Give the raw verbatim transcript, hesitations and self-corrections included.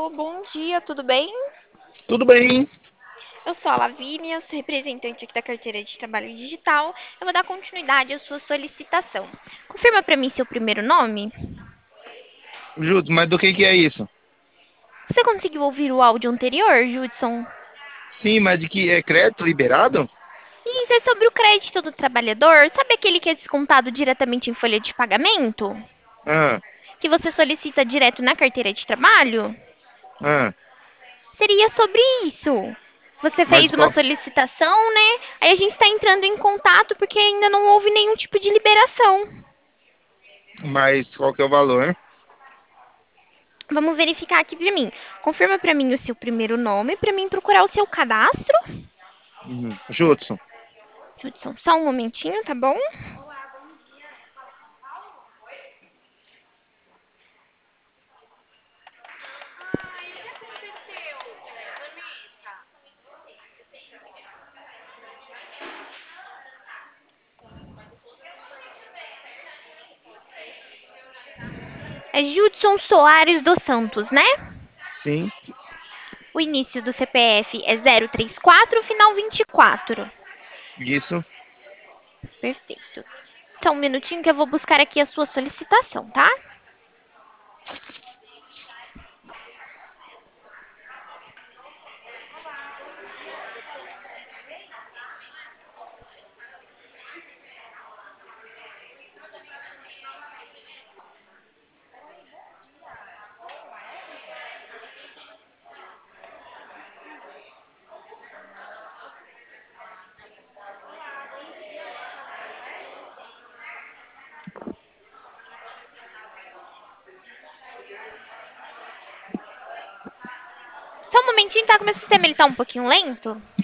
Alô, bom dia, tudo bem? Tudo bem, Eu sou a Lavínia, sou representante aqui da carteira de trabalho digital. Eu vou dar continuidade à sua solicitação. Confirma para mim seu primeiro nome. Júlio, mas do que que é isso? Você conseguiu ouvir o áudio anterior, Judson? Sim, mas de que é crédito liberado? Isso é sobre o crédito do trabalhador. Sabe aquele que é descontado diretamente em folha de pagamento? Ah, Que você solicita direto na carteira de trabalho? ah, Seria sobre isso. Você mas fez uma qual, solicitação, né? Aí a gente está entrando em contato porque ainda não houve nenhum tipo de liberação. mas qual que é o valor? Vamos verificar aqui para mim. Confirma para mim o seu primeiro nome para mim procurar o seu cadastro. Uhum. Judson, Judson, só um momentinho, tá bom? É Judson Soares dos Santos, né? sim, O início do C P F é zero três quatro, final vinte e quatro. isso. Perfeito. Só um minutinho que eu vou buscar aqui a sua solicitação, tá? Só um momentinho, tá? Com o meu sistema ele tá um pouquinho lento.